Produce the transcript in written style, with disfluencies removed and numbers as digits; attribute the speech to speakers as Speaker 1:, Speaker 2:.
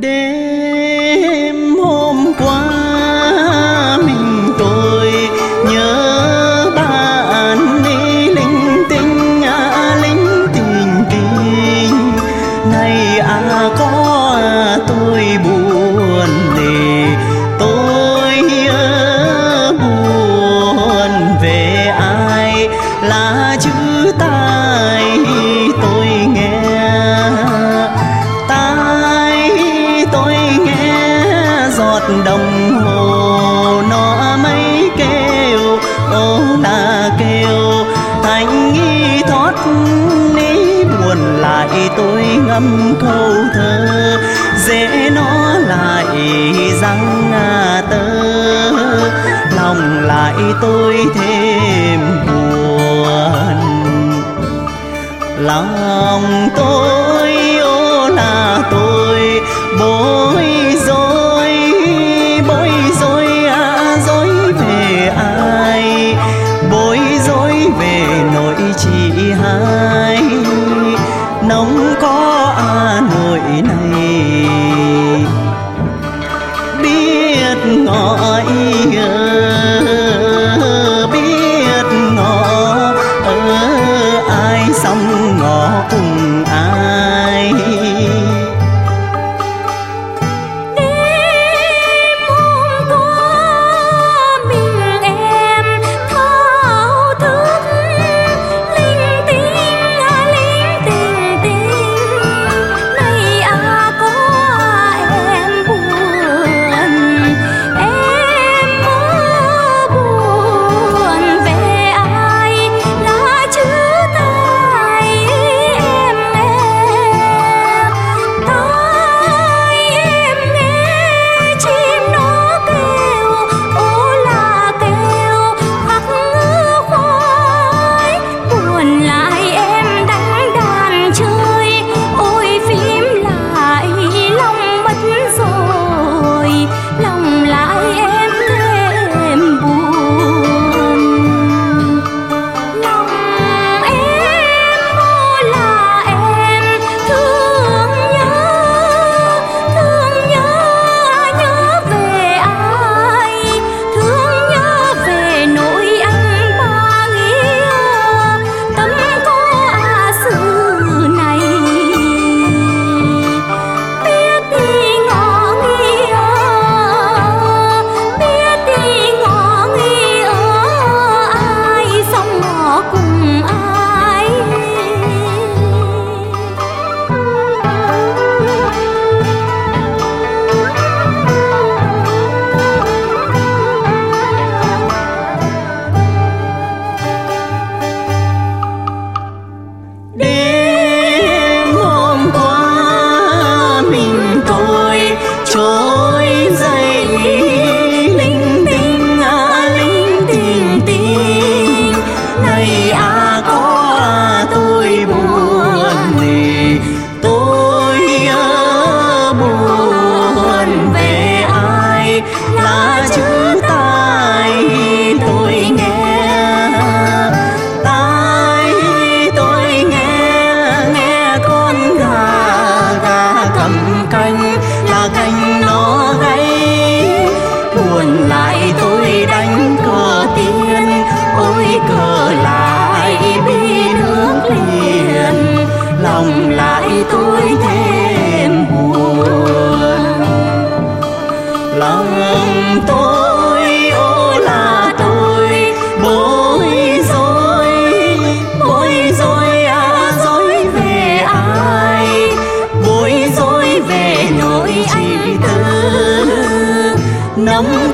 Speaker 1: Đêm hôm qua mình tôi nhớ bạn đi linh tinh linh tình tình. Này có tôi buồn thì tôi buồn về ai là chữ tai tôi nghe. Giọt đồng hồ nó mấy kêu ô là kêu thành nghi thoát ní buồn lại tôi ngâm câu thơ dễ nó lại răng tơ lòng lại tôi thêm buồn. Lòng tôi ô là tôi bối rối dối về ai, bối rối về nỗi chị hai nông có nỗi này biết ngỏ biết ngỏ ai xong ngỏ cùng ai. Trôi dậy linh tinh tình. Này có tôi buồn thì tôi buồn về ai là chữ tai tôi nghe. Tai tôi nghe con gà cầm canh là canh nó gáy buồn lại tôi đánh cờ tiên ôi cờ lại bi nước liền lòng lại tôi thêm buồn. Lòng tôi ô là tôi bối rối về ai, bối rối về nỗi chị tư nông